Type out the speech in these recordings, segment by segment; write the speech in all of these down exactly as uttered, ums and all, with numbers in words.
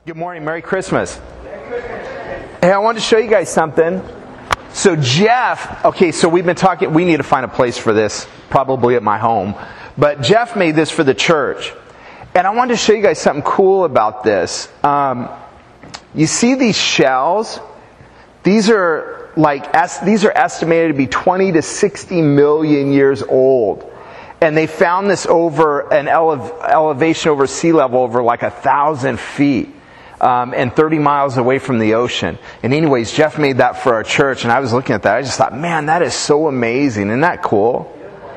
Good morning. Merry Christmas. Hey, I wanted to show you guys something. So Jeff, okay, so we've been talking, we need to find a place for this, probably at my home. But Jeff made this for the church. And I wanted to show you guys something cool about this. Um, you see these shells? These are like, es- these are estimated to be twenty to sixty million years old. And they found this over an ele- elevation over sea level over like a thousand feet. Um, and thirty miles away from the ocean. And anyways, Jeff made that for our church, and I was looking at that. I just thought, man, that is so amazing. Isn't that cool?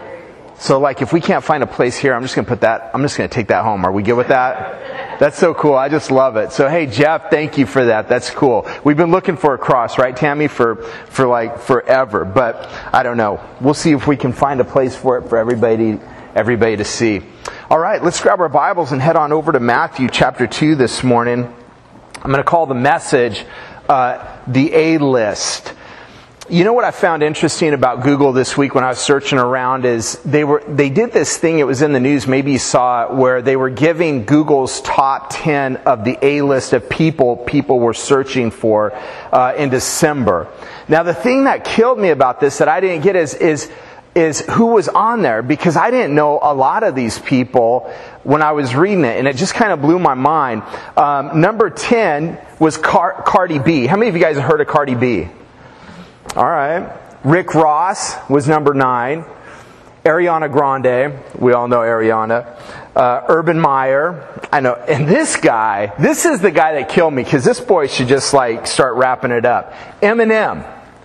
So like, if we can't find a place here, I'm just going to put that, I'm just going to take that home. Are we good with that? That's so cool. I just love it. So hey, Jeff, thank you for that. That's cool. We've been looking for a cross, right, Tammy, for, for like forever. But I don't know. We'll see if we can find a place for it for everybody, everybody to see. All right, let's grab our Bibles and head on over to Matthew chapter two this morning. I'm going to call the message uh, the A-list. You know what I found interesting about Google this week when I was searching around is they were they did this thing, it was in the news, maybe you saw it, where they were giving Google's top ten of the A-list of people people were searching for uh, in December. Now the thing that killed me about this that I didn't get is is is who was on there, because I didn't know a lot of these people when I was reading it, and it just kind of blew my mind. Um, number ten was Car- Cardi B. How many of you guys have heard of Cardi B? All right. Rick Ross was number nine. Ariana Grande. We all know Ariana. Uh, Urban Meyer. I know. And this guy, this is the guy that killed me, because this boy should just like start wrapping it up. Eminem.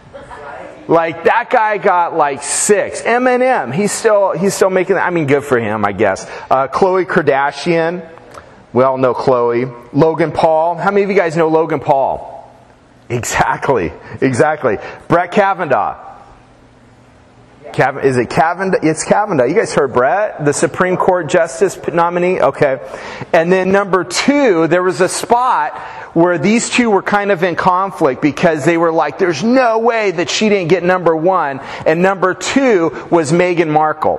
Like, that guy got like six. Eminem, he's still, he's still making, I mean, good for him, I guess. Uh, Khloe Kardashian. We all know Khloe. Logan Paul. How many of you guys know Logan Paul? Exactly. Exactly. Brett Kavanaugh. Cav- is it Kavanaugh? It's Kavanaugh. You guys heard Brett, the Supreme Court Justice nominee? Okay. And then number two, there was a spot where these two were kind of in conflict, because they were like, there's no way that she didn't get number one. And number two was Meghan Markle.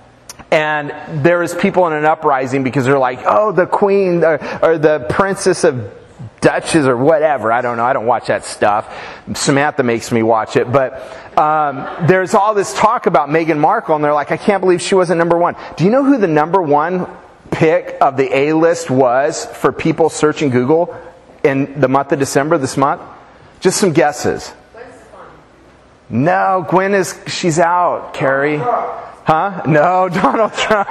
And there was people in an uprising because they're like, oh, the queen or, or the princess of Duchess or whatever. I don't know. I don't watch that stuff. Samantha makes me watch it. But um, there's all this talk about Meghan Markle, and they're like, I can't believe she wasn't number one. Do you know who the number one pick of the A-list was for people searching Google in the month of December, this month? Just some guesses. No, Gwen is, she's out, Carrie. Huh? No, Donald Trump.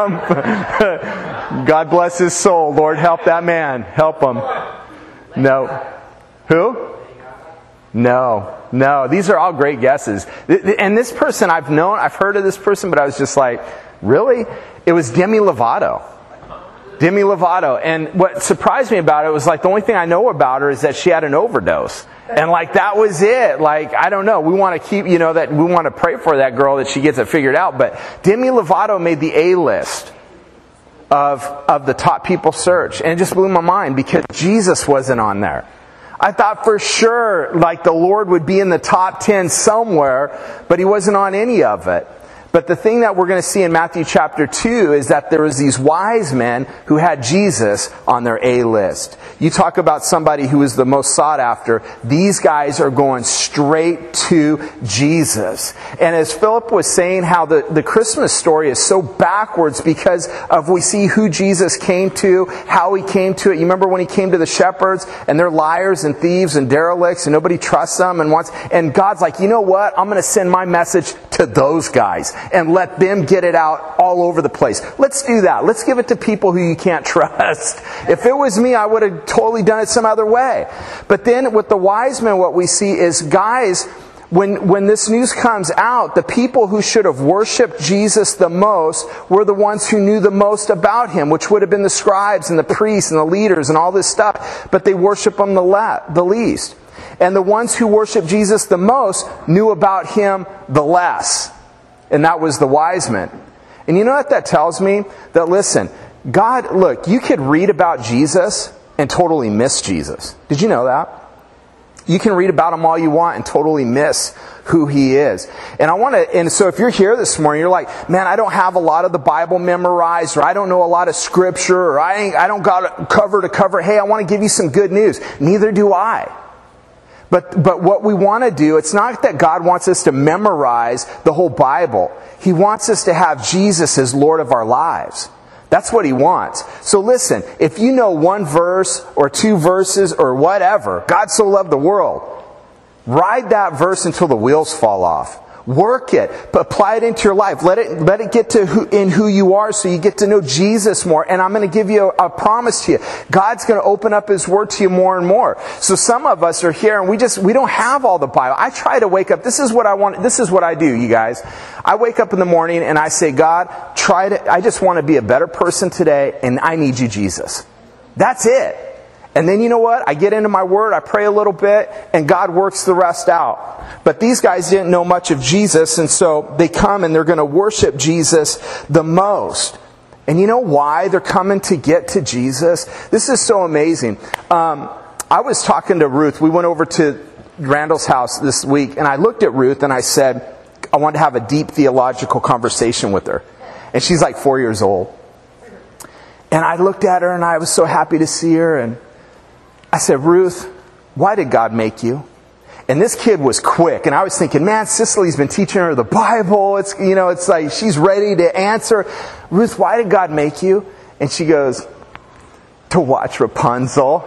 God bless his soul. Lord, help that man. Help him. No. Who? No. No. These are all great guesses. And this person I've known, I've heard of this person, but I was just like, really? It was Demi Lovato. Demi Lovato. And what surprised me about it was like, the only thing I know about her is that she had an overdose. And like, that was it. Like, I don't know. We want to keep, you know, that we want to pray for that girl that she gets it figured out. But Demi Lovato made the A-list of, of the top people searched. And it just blew my mind because Jesus wasn't on there. I thought for sure, like, the Lord would be in the top ten somewhere, but He wasn't on any of it. But the thing that we're going to see in Matthew chapter two is that there was these wise men who had Jesus on their A-list. You talk about somebody who is the most sought after. These guys are going straight to Jesus. And as Philip was saying, how the, the Christmas story is so backwards because of we see who Jesus came to, how He came to it. You remember when He came to the shepherds and they're liars and thieves and derelicts and nobody trusts them and wants, and God's like, you know what? I'm going to send my message to those guys and let them get it out all over the place. Let's do that. Let's give it to people who you can't trust. If it was me, I would have totally done it some other way. But then with the wise men, what we see is, guys, when, when this news comes out, the people who should have worshipped Jesus the most were the ones who knew the most about Him, which would have been the scribes and the priests and the leaders and all this stuff. But they worship Him the, le- the least. And the ones who worshiped Jesus the most knew about Him the less. And that was the wise men. And you know what that tells me? That, listen, God, look, you could read about Jesus and totally miss Jesus. Did you know that? You can read about him all you want and totally miss who he is. And I want to, and so if you're here this morning, you're like, man, I don't have a lot of the Bible memorized, or I don't know a lot of scripture, or I ain't, I don't got it cover to cover. Hey, I want to give you some good news. Neither do I. But, but what we want to do, it's not that God wants us to memorize the whole Bible. He wants us to have Jesus as Lord of our lives. That's what he wants. So listen, if you know one verse or two verses or whatever, God so loved the world, ride that verse until the wheels fall off. Work it. Apply it into your life. Let it, let it get to who, in who you are so you get to know Jesus more. And I'm going to give you a, a promise to you. God's going to open up his word to you more and more. So some of us are here and we just, we don't have all the Bible. I try to wake up. This is what I want. This is what I do, you guys. I wake up in the morning and I say, God, try to, I just want to be a better person today and I need you, Jesus. That's it. And then you know what? I get into my word, I pray a little bit, and God works the rest out. But these guys didn't know much of Jesus, and so they come and they're going to worship Jesus the most. And you know why they're coming to get to Jesus? This is so amazing. Um, I was talking to Ruth. We went over to Randall's house this week, and I looked at Ruth and I said, I wanted to have a deep theological conversation with her. And she's like four years old. And I looked at her and I was so happy to see her, and I said, Ruth, why did God make you? And this kid was quick. And I was thinking, man, Cicely's been teaching her the Bible. It's, you know, it's like she's ready to answer. Ruth, why did God make you? And she goes, to watch Rapunzel.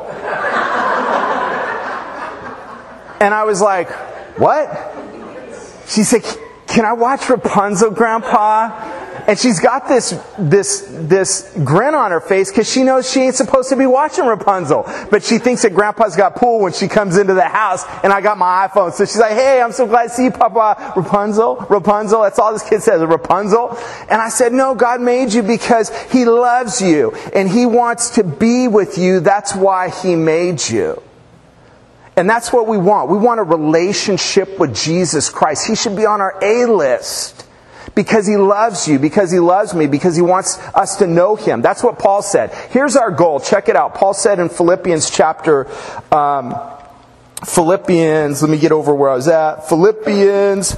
And I was like, what? She said, can I watch Rapunzel, Grandpa? And she's got this this this grin on her face because she knows she ain't supposed to be watching Rapunzel. But she thinks that Grandpa's got pool when she comes into the house and I got my iPhone. So she's like, hey, I'm so glad to see you, Papa. Rapunzel, Rapunzel. That's all this kid says, Rapunzel. And I said, no, God made you because he loves you. And he wants to be with you. That's why he made you. And that's what we want. We want a relationship with Jesus Christ. He should be on our A-list. Because he loves you, because he loves me, because he wants us to know him. That's what Paul said. Here's our goal. Check it out. Paul said in Philippians chapter, um, Philippians, let me get over where I was at. Philippians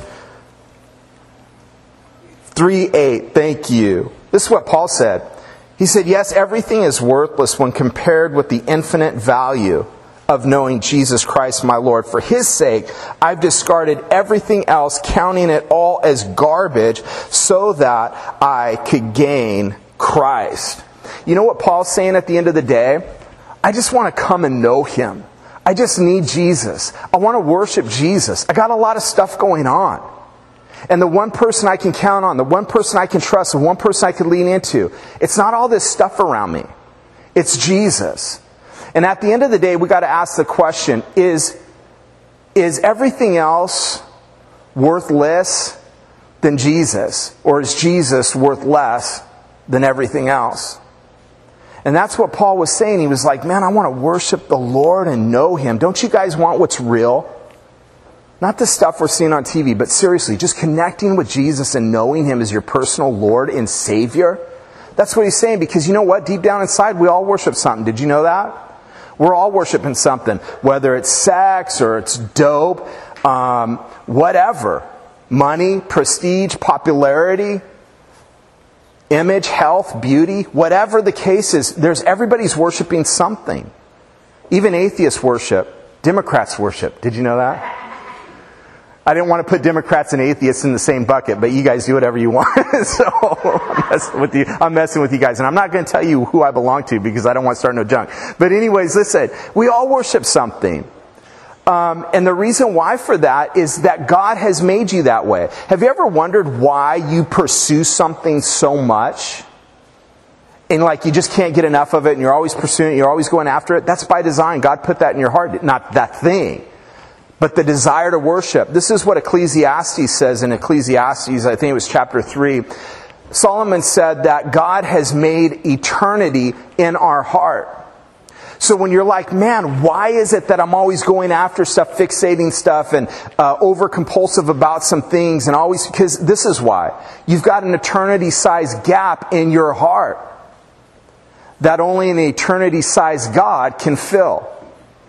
three eight. Thank you. This is what Paul said. He said, yes, everything is worthless when compared with the infinite value of knowing Jesus Christ my Lord. For his sake, I've discarded everything else, counting it all as garbage, so that I could gain Christ. You know what Paul's saying at the end of the day? I just want to come and know him. I just need Jesus. I want to worship Jesus. I got a lot of stuff going on. And the one person I can count on, the one person I can trust, the one person I can lean into, it's not all this stuff around me. It's Jesus. And at the end of the day, we got to ask the question, is, is everything else worth less than Jesus? Or is Jesus worth less than everything else? And that's what Paul was saying. He was like, man, I want to worship the Lord and know him. Don't you guys want what's real? Not the stuff we're seeing on T V, but seriously, just connecting with Jesus and knowing him as your personal Lord and Savior. That's what he's saying, because you know what? Deep down inside, we all worship something. Did you know that? We're all worshiping something, whether it's sex or it's dope, um, whatever. Money, prestige, popularity, image, health, beauty, whatever the case is, there's everybody's worshiping something. Even atheists worship. Democrats worship. Did you know that? I didn't want to put Democrats and atheists in the same bucket, but you guys do whatever you want. So I'm messing with you. I'm messing with you guys. And I'm not going to tell you who I belong to because I don't want to start no junk. But anyways, listen, we all worship something. Um, and the reason why for that is that God has made you that way. Have you ever wondered why you pursue something so much? And like you just can't get enough of it and you're always pursuing it, you're always going after it? That's by design. God put that in your heart, not that thing. But the desire to worship. This is what Ecclesiastes says in Ecclesiastes, I think it was chapter three. Solomon said that God has made eternity in our heart. So when you're like, man, why is it that I'm always going after stuff, fixating stuff, and uh, over-compulsive about some things, and always, because this is why. You've got an eternity-sized gap in your heart that only an eternity-sized God can fill.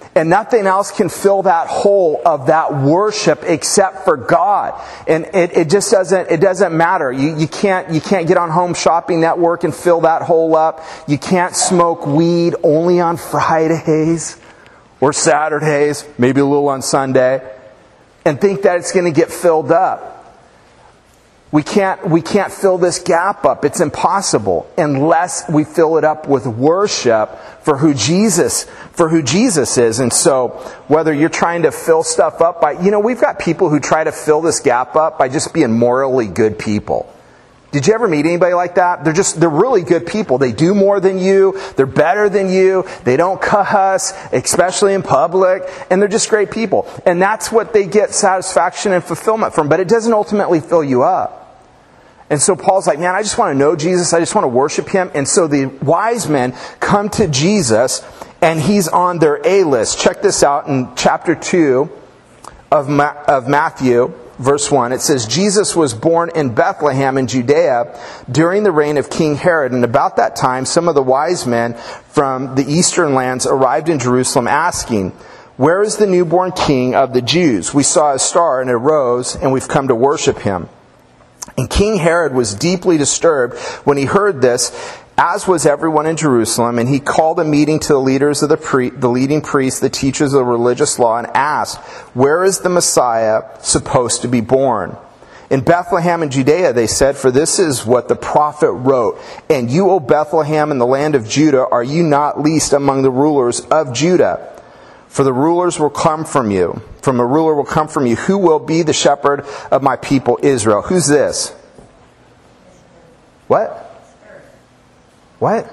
And nothing else can fill that hole of that worship except for God. And it, it just doesn't, it doesn't matter. You, you can't, you can't get on Home Shopping Network and fill that hole up. You can't smoke weed only on Fridays or Saturdays, maybe a little on Sunday, and think that it's going to get filled up. We can't, we can't fill this gap up. It's impossible unless we fill it up with worship for who Jesus, for who Jesus is. And so, whether you're trying to fill stuff up by, you know, we've got people who try to fill this gap up by just being morally good people. Did you ever meet anybody like that? They're just, they're really good people. They do more than you. They're better than you. They don't cuss, especially in public. And they're just great people. And that's what they get satisfaction and fulfillment from. But it doesn't ultimately fill you up. And so Paul's like, man, I just want to know Jesus. I just want to worship Him. And so the wise men come to Jesus, and He's on their A list. Check this out in chapter two of Ma- of Matthew, verse one. It says, Jesus was born in Bethlehem in Judea during the reign of King Herod. And about that time, some of the wise men from the eastern lands arrived in Jerusalem asking, where is the newborn king of the Jews? We saw a star and it arose, and we've come to worship Him. And King Herod was deeply disturbed when he heard this, as was everyone in Jerusalem, and he called a meeting to the leaders of the pre- the leading priests, the teachers of the religious law, and asked, where is the Messiah supposed to be born? In Bethlehem in Judea, they said, for this is what the prophet wrote. And you, O Bethlehem, in the land of Judah, are you not least among the rulers of Judah? For the rulers will come from you. From a ruler will come from you. Who will be the shepherd of my people Israel? Who's this? What? What?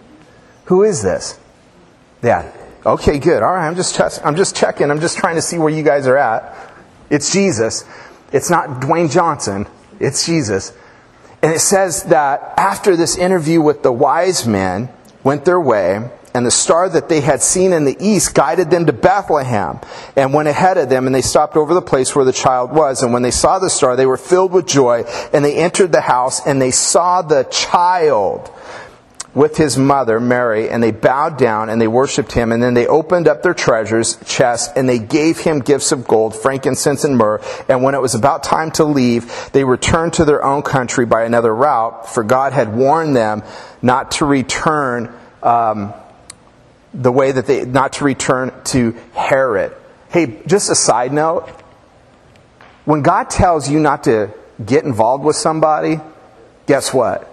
Who is this? Yeah. Okay, good. All right, I'm just ch- I'm just checking. I'm just trying to see where you guys are at. It's Jesus. It's not Dwayne Johnson. It's Jesus. And it says that after this interview with the wise men went their way, and the star that they had seen in the east guided them to Bethlehem and went ahead of them, and they stopped over the place where the child was. And when they saw the star, they were filled with joy, and they entered the house, and they saw the child with His mother, Mary, and they bowed down and they worshipped Him. And then they opened up their treasures chests, and they gave Him gifts of gold, frankincense, and myrrh. And when it was about time to leave, they returned to their own country by another route, for God had warned them not to return um, the way that they, not to return to Herod. Hey, just a side note. When God tells you not to get involved with somebody, guess what?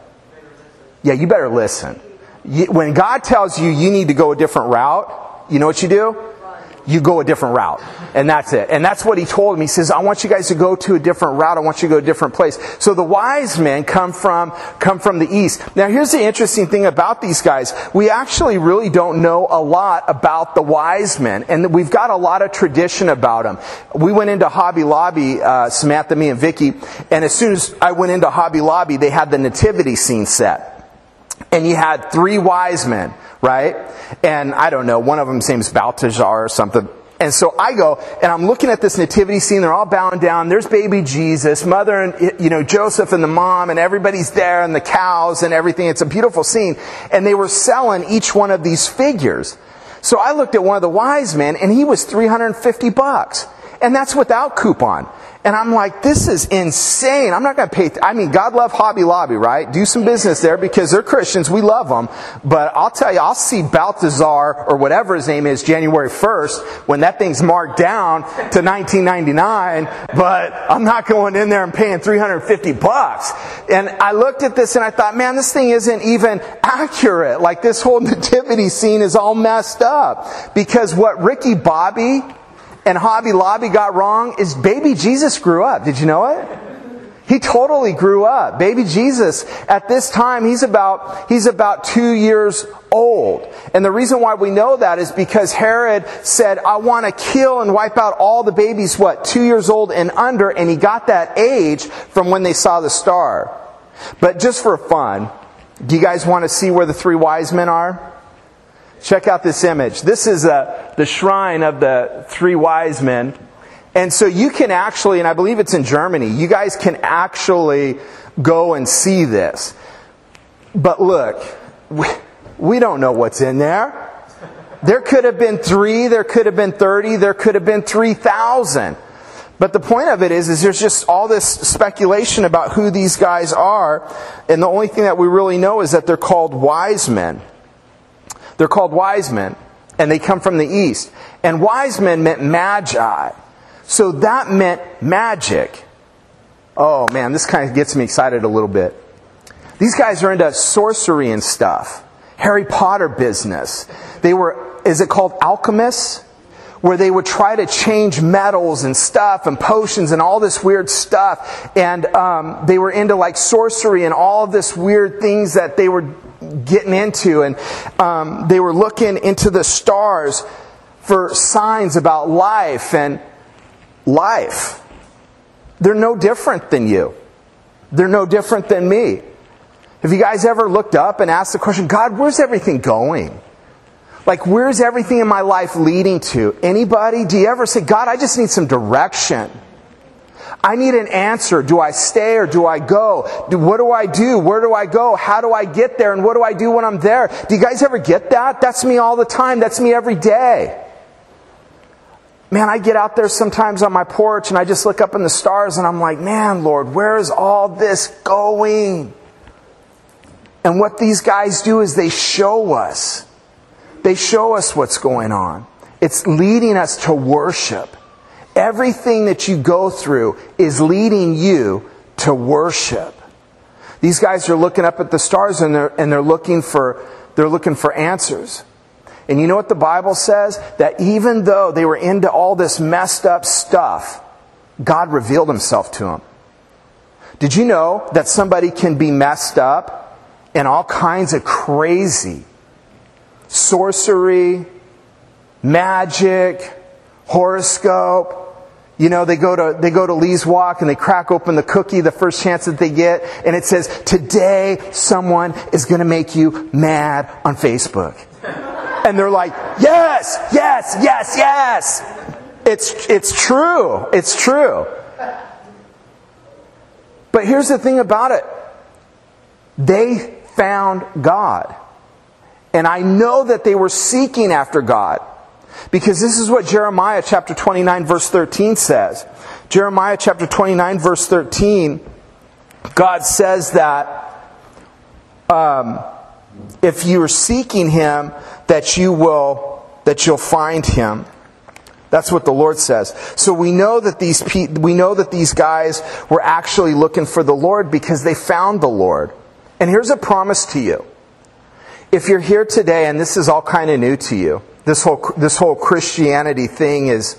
Yeah, you better listen. When God tells you you need to go a different route, you know what you do? You go a different route. And that's it. And that's what He told me. He says, I want you guys to go to a different route. I want you to go to a different place. So the wise men come from, come from the east. Now here's the interesting thing about these guys. We actually really don't know a lot about the wise men. And we've got a lot of tradition about them. We went into Hobby Lobby, uh, Samantha, me, and Vicky. And as soon as I went into Hobby Lobby, they had the nativity scene set. And you had three wise men, right? And I don't know, one of them's name's Balthazar or something. And so I go, and I'm looking at this nativity scene. They're all bowing down. There's baby Jesus, mother, and you know Joseph, and the mom, and everybody's there, and the cows and everything. It's a beautiful scene. And they were selling each one of these figures. So I looked at one of the wise men, and he was three hundred fifty bucks, and that's without coupon. And I'm like, this is insane. I'm not going to pay. Th- I mean, God love Hobby Lobby, right? Do some business there because they're Christians. We love them. But I'll tell you, I'll see Balthazar or whatever his name is January first when that thing's marked down to nineteen ninety-nine. But I'm not going in there and paying three hundred fifty bucks. And I looked at this and I thought, man, this thing isn't even accurate. Like this whole nativity scene is all messed up. Because what Ricky Bobby and Hobby Lobby got wrong is baby Jesus grew up. Did you know it? He totally grew up. Baby Jesus, at this time, he's about, he's about two years old. And the reason why we know that is because Herod said, I want to kill and wipe out all the babies, what, two years old and under, and he got that age from when they saw the star. But just for fun, do you guys want to see where the three wise men are? Check out this image. This is uh, the shrine of the three wise men. And so you can actually, and I believe it's in Germany, you guys can actually go and see this. But look, we, we don't know what's in there. There could have been three, there could have been thirty, there could have been three thousand. But the point of it is, is there's just all this speculation about who these guys are. And the only thing that we really know is that they're called wise men. They're called wise men. And they come from the east. And wise men meant magi. So that meant magic. Oh man, this kind of gets me excited a little bit. These guys are into sorcery and stuff. Harry Potter business. They were, is it called alchemists? Where they would try to change metals and stuff and potions and all this weird stuff. And um, they were into like sorcery and all of this weird things that they were getting into. And um, they were looking into the stars for signs about life and life. They're no different than you. They're no different than me. Have you guys ever looked up and asked the question, God, where's everything going? Like, where's everything in my life leading to? Anybody? Do you ever say, God, I just need some direction. I need an answer. Do I stay or do I go? Do, what do I do? Where do I go? How do I get there? And what do I do when I'm there? Do you guys ever get that? That's me all the time. That's me every day. Man, I get out there sometimes on my porch and I just look up in the stars and I'm like, man, Lord, where is all this going? And what these guys do is they show us. They show us what's going on. It's leading us to worship. Everything that you go through is leading you to worship. These guys are looking up at the stars and they're and they're looking for they're looking for answers. And you know what the Bible says? That even though they were into all this messed up stuff, God revealed Himself to them. Did you know that somebody can be messed up in all kinds of crazy sorcery, magic, horoscope? You know, they go to they go to Lee's Walk and they crack open the cookie the first chance that they get, and it says, today someone is going to make you mad on Facebook. And they're like, yes, yes, yes, yes. It's it's true. It's true. But here's the thing about it. They found God. And I know that they were seeking after God. Because this is what Jeremiah chapter twenty-nine verse thirteen says. Jeremiah chapter twenty-nine verse thirteen, God says that um, if you are seeking Him, that you will, that you'll find Him. That's what the Lord says. So we know that these pe- we know that these guys were actually looking for the Lord because they found the Lord. And here's a promise to you. If you're here today and this is all kind of new to you, this whole this whole Christianity thing is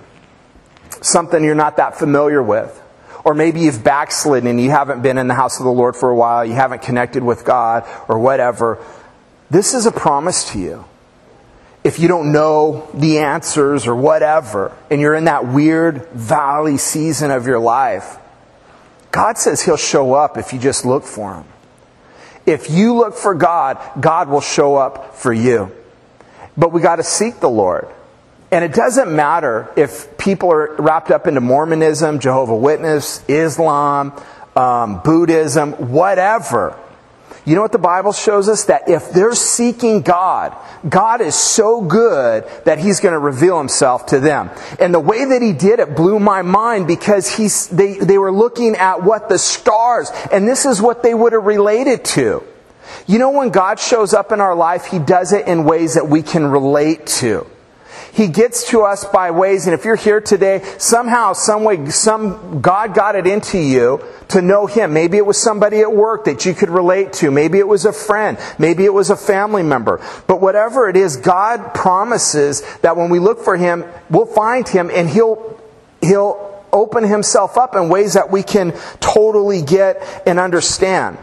something you're not that familiar with. Or maybe you've backslidden and you haven't been in the house of the Lord for a while, you haven't connected with God or whatever. This is a promise to you. If you don't know the answers or whatever, and you're in that weird valley season of your life, God says He'll show up if you just look for Him. If you look for God, God will show up for you. But we got to seek the Lord. And it doesn't matter if people are wrapped up into Mormonism, Jehovah's Witness, Islam, um, Buddhism, whatever. You know what the Bible shows us? That if they're seeking God, God is so good that He's going to reveal Himself to them. And the way that He did it blew my mind because he's, they, they were looking at what the stars, and this is what they would have related to. You know, when God shows up in our life, He does it in ways that we can relate to. He gets to us by ways, and if you're here today, somehow, some way, some God got it into you to know Him. Maybe it was somebody at work that you could relate to. Maybe it was a friend. Maybe it was a family member. But whatever it is, God promises that when we look for Him, we'll find Him, and He'll He'll open Himself up in ways that we can totally get and understand.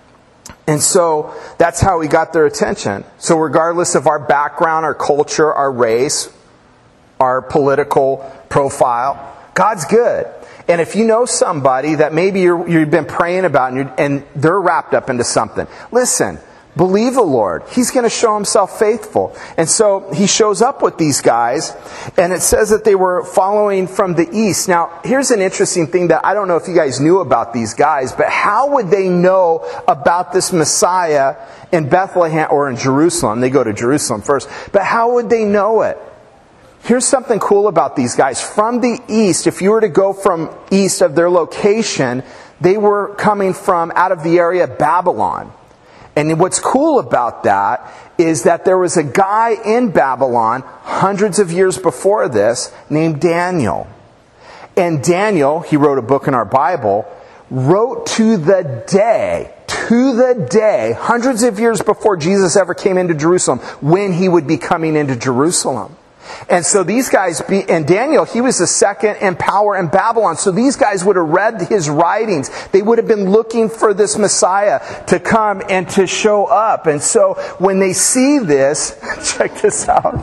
And so that's how He got their attention. So regardless of our background, our culture, our race, our political profile, God's good. And if you know somebody that maybe you're, you've been praying about and, you're, and they're wrapped up into something, listen, Believe the Lord. He's going to show himself faithful. And so he shows up with these guys, and it says that they were following from the east. Now, here's an interesting thing that I don't know if you guys knew about these guys, but how would they know about this Messiah in Bethlehem or in Jerusalem? They go to Jerusalem first. But how would they know it? Here's something cool about these guys. From the east, if you were to go from east of their location, they were coming from out of the area of Babylon. And what's cool about that is that there was a guy in Babylon hundreds of years before this named Daniel. And Daniel, he wrote a book in our Bible, wrote to the day, to the day, hundreds of years before Jesus ever came into Jerusalem, when he would be coming into Jerusalem. And so these guys, be, and Daniel, he was the second in power in Babylon. So these guys would have read his writings. They would have been looking for this Messiah to come and to show up. And so when they see this, check this out.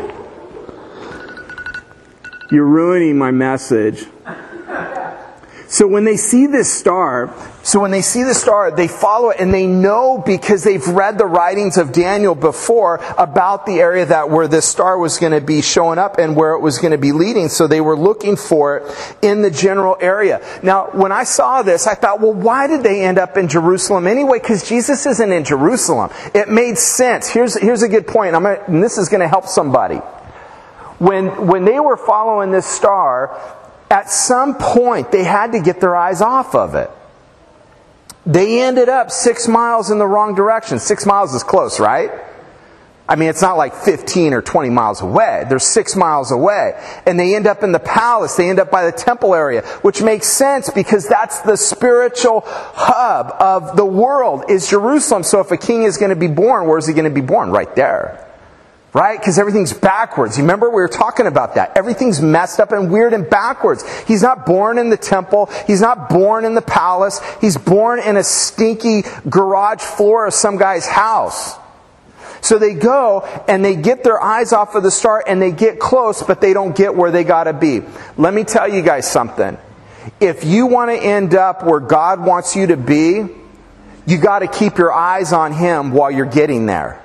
You're ruining my message. So when they see this star, so when they see the star, they follow it, and they know because they've read the writings of Daniel before about the area that where this star was going to be showing up and where it was going to be leading. So they were looking for it in the general area. Now, when I saw this, I thought, well, why did they end up in Jerusalem anyway? Because Jesus isn't in Jerusalem. It made sense. Here's here's a good point. I'm gonna, and this is going to help somebody. When when they were following this star, at some point, they had to get their eyes off of it. They ended up six miles in the wrong direction. Six miles is close, right? I mean, it's not like fifteen or twenty miles away. They're six miles away. And they end up in the palace. They end up by the temple area, which makes sense because that's the spiritual hub of the world, is Jerusalem. So if a king is going to be born, where's he going to be born? Right there. Right? Because everything's backwards. You remember we were talking about that. Everything's messed up and weird and backwards. He's not born in the temple. He's not born in the palace. He's born in a stinky garage floor of some guy's house. So they go and they get their eyes off of the star and they get close, but they don't get where they got to be. Let me tell you guys something. If you want to end up where God wants you to be, you got to keep your eyes on Him while you're getting there.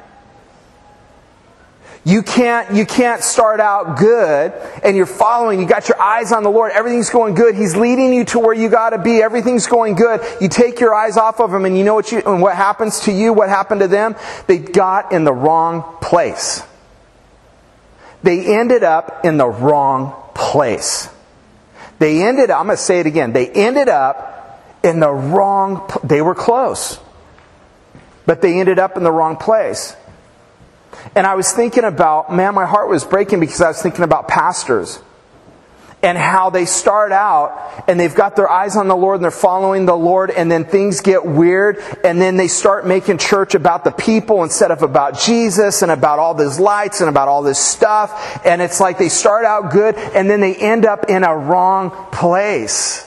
You can't, you can't start out good and you're following, you got your eyes on the Lord, everything's going good, He's leading you to where you gotta be, everything's going good. You take your eyes off of Him and you know what you, and what happens to you, what happened to them? They got in the wrong place. They ended up in the wrong place. They ended up, I'm going to say it again, they ended up in the wrong, they were close. But they ended up in the wrong place. And I was thinking about, man, my heart was breaking because I was thinking about pastors. And how they start out and they've got their eyes on the Lord and they're following the Lord, and then things get weird and then they start making church about the people instead of about Jesus and about all these lights and about all this stuff. And it's like they start out good and then they end up in a wrong place.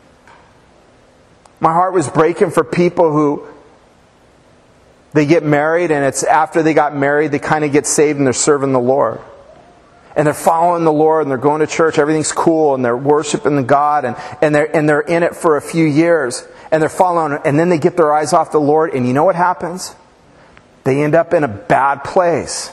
My heart was breaking for people who they get married, and it's after they got married, they kind of get saved and they're serving the Lord. And they're following the Lord and they're going to church, everything's cool, and they're worshiping the God, and, and they're and they're in it for a few years. And they're following, and then they get their eyes off the Lord, and you know what happens? They end up in a bad place.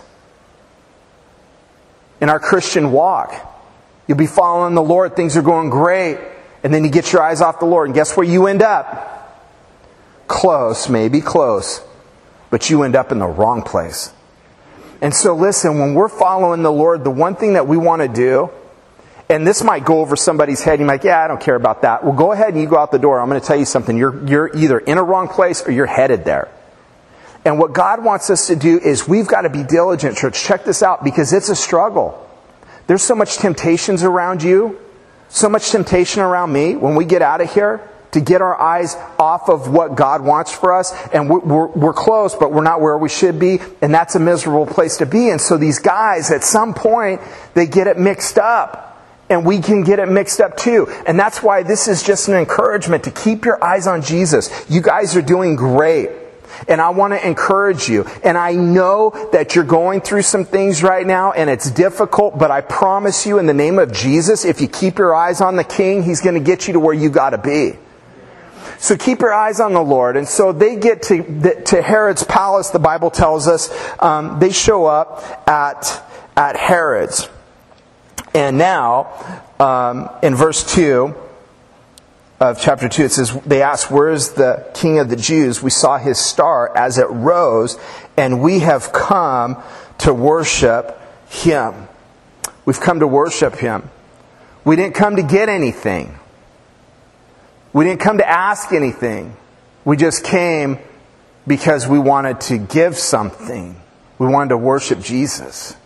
In our Christian walk, you'll be following the Lord, things are going great, and then you get your eyes off the Lord, and guess where you end up? Close, maybe close. But you end up in the wrong place. And so listen, when we're following the Lord, the one thing that we want to do, and this might go over somebody's head, you're like, yeah, I don't care about that. Well, go ahead and you go out the door. I'm going to tell you something. You're, you're either in a wrong place or you're headed there. And what God wants us to do is we've got to be diligent, church. Check this out, because it's a struggle. There's so much temptations around you, so much temptation around me when we get out of here, to get our eyes off of what God wants for us. And we're, we're, we're close, but we're not where we should be. And that's a miserable place to be. And so these guys, at some point, they get it mixed up. And we can get it mixed up too. And that's why this is just an encouragement to keep your eyes on Jesus. You guys are doing great. And I want to encourage you. And I know that you're going through some things right now and it's difficult, but I promise you in the name of Jesus, if you keep your eyes on the King, He's going to get you to where you got to be. So keep your eyes on the Lord. And so they get to to Herod's palace, the Bible tells us. Um, they show up at, at Herod's. And now, um, in verse two of chapter two, it says, they asked, where is the King of the Jews? We saw his star as it rose, and we have come to worship him. We've come to worship him. We didn't come to get anything. We didn't come to ask anything. We just came because we wanted to give something. We wanted to worship Jesus.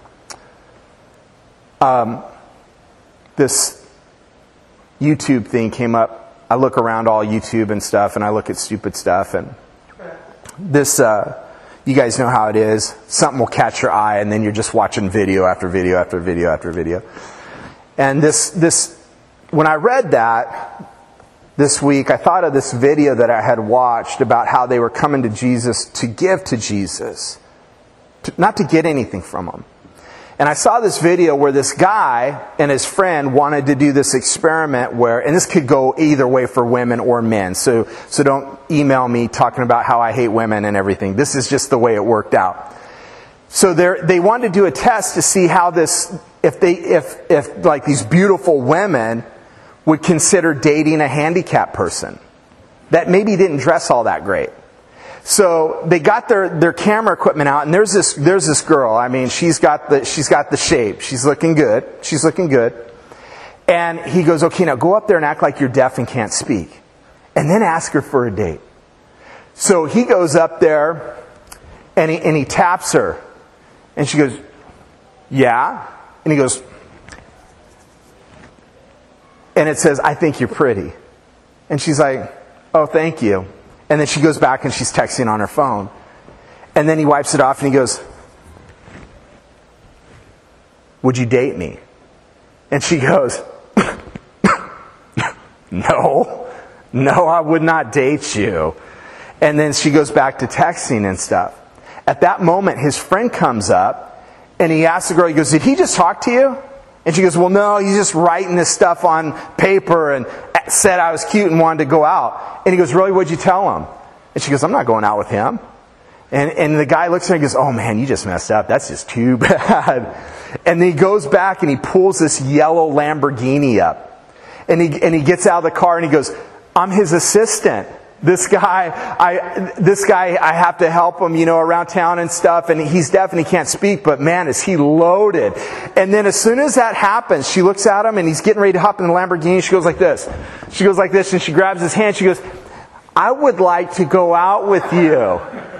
Um, this YouTube thing came up. I look around all YouTube and stuff, and I look at stupid stuff. And this, uh, you guys know how it is. Something will catch your eye, and then you're just watching video after video after video after video. And this, this, when I read that this week, I thought of this video that I had watched about how they were coming to Jesus to give to Jesus, to, not to get anything from him. And I saw this video where this guy and his friend wanted to do this experiment where, and this could go either way for women or men, so so don't email me talking about how I hate women and everything. This is just the way it worked out. So they they wanted to do a test to see how this, if they, if if like these beautiful women would consider dating a handicapped person that maybe didn't dress all that great. So they got their, their camera equipment out, and there's this there's this girl. I mean, she's got the she's got the shape. She's looking good. She's looking good. And he goes, okay, now go up there and act like you're deaf and can't speak, and then ask her for a date. So he goes up there, and he and he taps her, and she goes, yeah, and he goes, and it says, I think you're pretty, and she's like, oh, thank you. And then she goes back and she's texting on her phone. And then he wipes it off and he goes, would you date me? And she goes, no, no, I would not date you. And then she goes back to texting and stuff. At that moment, his friend comes up and he asks the girl, he goes, did he just talk to you? And she goes, well, no, he's just writing this stuff on paper and said I was cute and wanted to go out. And he goes, really, what'd you tell him? And she goes, I'm not going out with him. And and the guy looks at her and goes, oh man, you just messed up. That's just too bad. And then he goes back and he pulls this yellow Lamborghini up. And he and he gets out of the car and he goes, I'm his assistant. This guy, I, this guy, I have to help him, you know, around town and stuff. And he's deaf and he can't speak, but man, is he loaded. And then as soon as that happens, she looks at him and he's getting ready to hop in the Lamborghini. She goes like this. She goes like this and she grabs his hand. She goes, I would like to go out with you.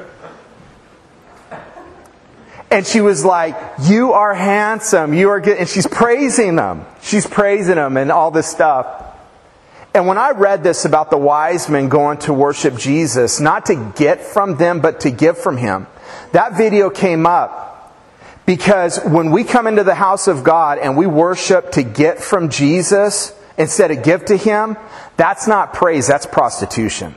And she was like, you are handsome. You are good. And she's praising him. She's praising him and all this stuff. And when I read this about the wise men going to worship Jesus, not to get from them, but to give from him, that video came up because when we come into the house of God and we worship to get from Jesus instead of give to him, that's not praise, that's prostitution.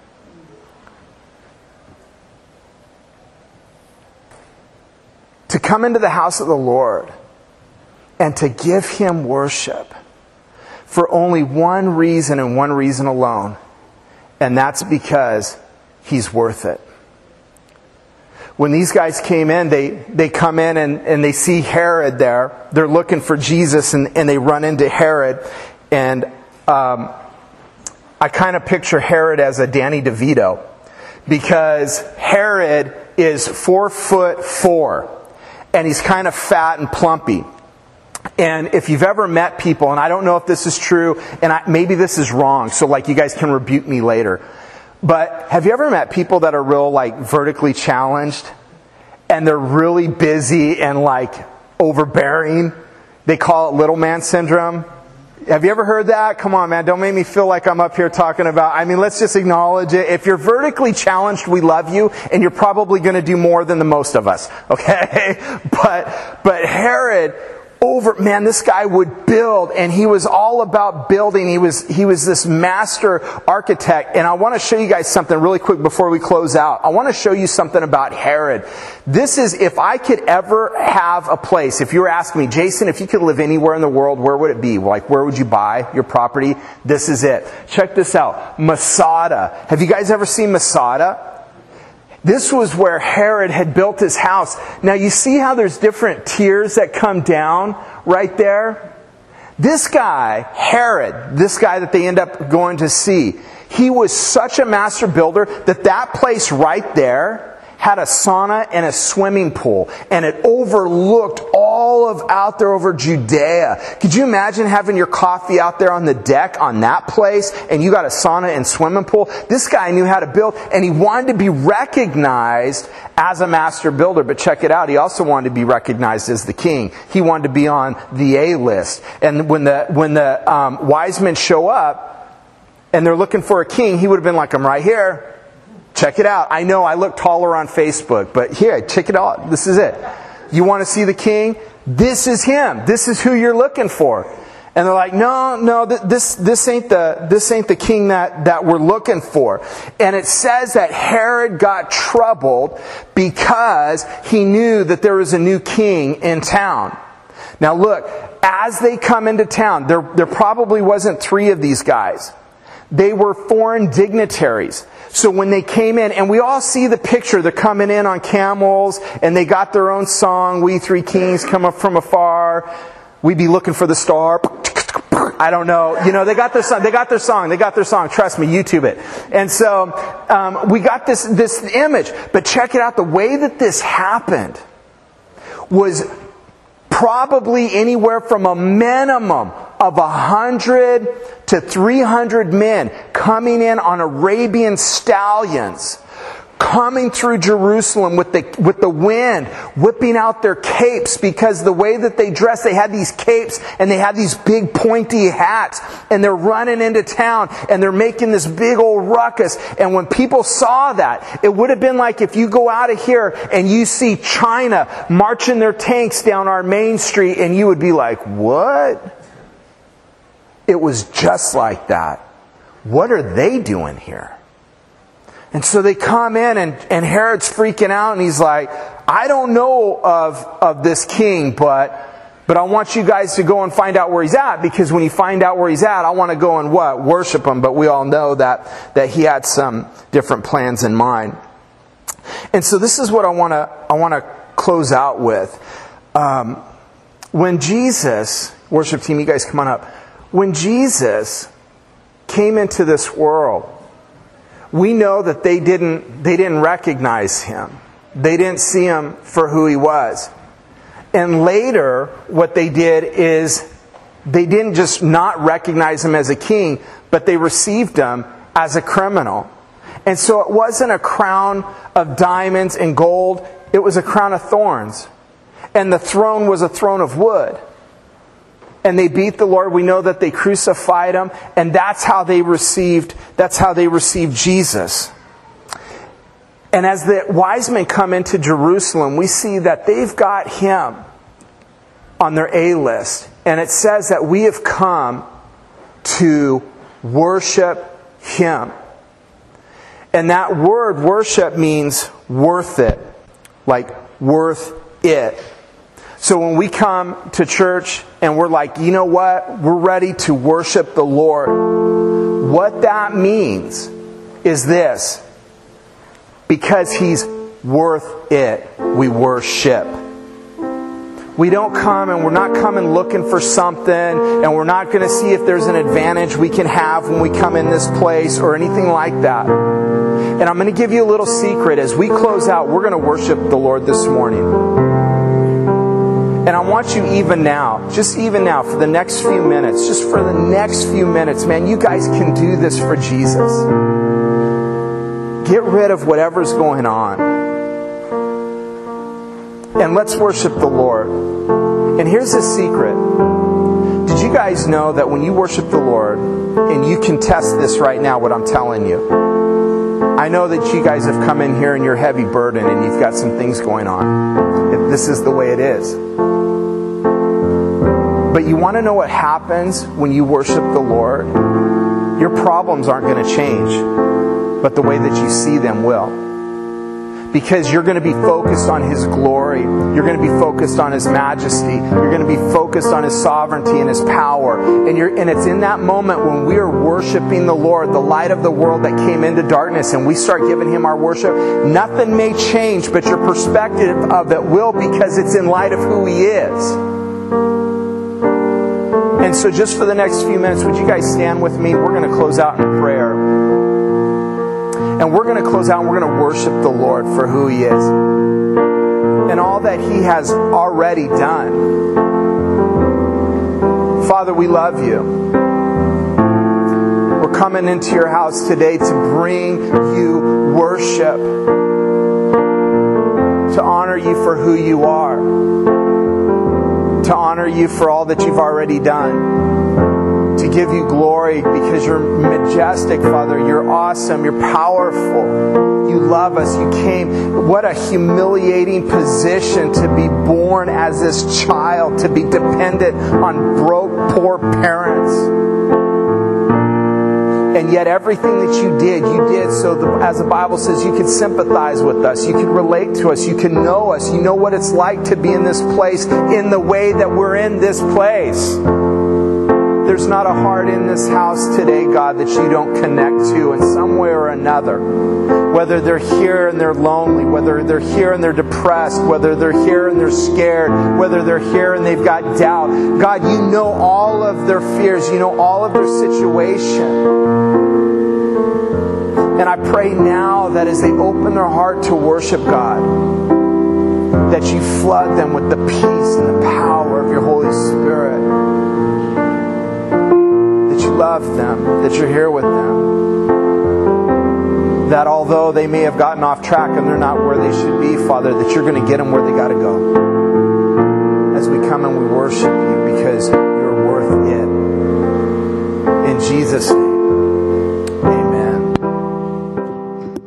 To come into the house of the Lord and to give him worship for only one reason and one reason alone. And that's because he's worth it. When these guys came in, they, they come in and, and they see Herod there. They're looking for Jesus and, and they run into Herod. And um, I kind of picture Herod as a Danny DeVito. Because Herod is four foot four. And he's kind of fat and plumpy. And if you've ever met people, and I don't know if this is true, and I, maybe this is wrong, so like you guys can rebuke me later. But have you ever met people that are real like vertically challenged? And they're really busy and like overbearing? They call it little man syndrome. Have you ever heard that? Come on, man. Don't make me feel like I'm up here talking about... I mean, let's just acknowledge it. If you're vertically challenged, we love you. And you're probably going to do more than the most of us. Okay? But, but Herod over, man, this guy would build, and he was all about building. He was, he was this master architect. And I want to show you guys something really quick before we close out. I want to show you something about Herod. This is, if I could ever have a place, if you were asking me, Jason, if you could live anywhere in the world, where would it be? Like, where would you buy your property? This is it. Check this out. Masada. Have you guys ever seen Masada? This was where Herod had built his house. Now you see how there's different tiers that come down right there? This guy, Herod, this guy that they end up going to see, he was such a master builder that that place right there had a sauna and a swimming pool. And it overlooked all of out there over Judea. Could you imagine having your coffee out there on the deck on that place and you got a sauna and swimming pool? This guy knew how to build, and he wanted to be recognized as a master builder. But check it out, he also wanted to be recognized as the king. He wanted to be on the A list. And when the, when the um, wise men show up and they're looking for a king, he would have been like, I'm right here. Check it out. I know I look taller on Facebook, but here, check it out. This is it. You want to see the king? This is him. This is who you're looking for. And they're like, no, no, this, this ain't the, this ain't the king that, that we're looking for. And it says that Herod got troubled because he knew that there was a new king in town. Now look, as they come into town, there, there probably wasn't three of these guys. They were foreign dignitaries. So when they came in, and we all see the picture, they're coming in on camels, and they got their own song, We Three Kings Come Up From Afar, We Be Looking for the Star. I don't know. You know, they got their song, they got their song, they got their song. Trust me, YouTube it. And so, um, we got this, this image. But check it out, the way that this happened was probably anywhere from a minimum of a hundred to three hundred men coming in on Arabian stallions, coming through Jerusalem with the with the wind, whipping out their capes, because the way that they dressed, they had these capes and they had these big pointy hats, and they're running into town and they're making this big old ruckus. And when people saw that, it would have been like if you go out of here and you see China marching their tanks down our main street, and you would be like, what? It was just like that. What are they doing here? And so they come in, and, and Herod's freaking out, and he's like, I don't know of, of this king, but, but I want you guys to go and find out where he's at, because when you find out where he's at, I want to go and what? Worship him. But we all know that, that he had some different plans in mind. And so this is what I want to, I want to close out with. Um, when Jesus, worship team, you guys come on up. When Jesus came into this world, we know that they didn't, they didn't recognize him. They didn't see him for who he was. And later, what they did is they didn't just not recognize him as a king, but they received him as a criminal. And so it wasn't a crown of diamonds and gold. It was a crown of thorns. And the throne was a throne of wood. And they beat the Lord. We know that they crucified him, and that's how they received, that's how they received Jesus. And as the wise men come into Jerusalem, we see that they've got him on their A list. And it says that we have come to worship him. And that word worship means worth it. Like worth it. So when we come to church and we're like, you know what? We're ready to worship the Lord. What that means is this. Because he's worth it, we worship. We don't come and we're not coming looking for something, and we're not going to see if there's an advantage we can have when we come in this place or anything like that. And I'm going to give you a little secret. As we close out, we're going to worship the Lord this morning. And I want you even now, just even now, for the next few minutes, just for the next few minutes, man, you guys can do this for Jesus. Get rid of whatever's going on. And let's worship the Lord. And here's the secret. Did you guys know that when you worship the Lord, and you can test this right now, what I'm telling you, I know that you guys have come in here and you're heavy burdened and you've got some things going on. This is the way it is. But you want to know what happens when you worship the Lord? Your problems aren't going to change, but the way that you see them will. Because you're going to be focused on His glory. You're going to be focused on His majesty. You're going to be focused on His sovereignty and His power. And, you're, and it's in that moment when we are worshiping the Lord, the light of the world that came into darkness, and we start giving Him our worship, nothing may change, but your perspective of it will, because it's in light of who He is. And so just for the next few minutes, would you guys stand with me? We're going to close out in prayer. And we're going to close out and we're going to worship the Lord for who He is and all that He has already done. Father, we love You. We're coming into Your house today to bring You worship, to honor You for who You are, to honor You for all that You've already done, to give You glory because You're majestic, Father. You're awesome. You're powerful. You love us. You came. What a humiliating position to be born as this child, to be dependent on broke, poor parents. And yet everything that You did, You did so, the, as the Bible says, You could sympathize with us. You could relate to us. You can know us. You know what it's like to be in this place in the way that we're in this place. There's not a heart in this house today, God, that You don't connect to in some way or another. Whether they're here and they're lonely, whether they're here and they're depressed, whether they're here and they're scared, whether they're here and they've got doubt. God, You know all of their fears. You know all of their situation. And I pray now that as they open their heart to worship God, that You flood them with the peace and the power of Your Holy Spirit. Love them, that You're here with them, that although they may have gotten off track and they're not where they should be, Father, that You're going to get them where they got to go as we come and we worship You because You're worth it. In Jesus' name.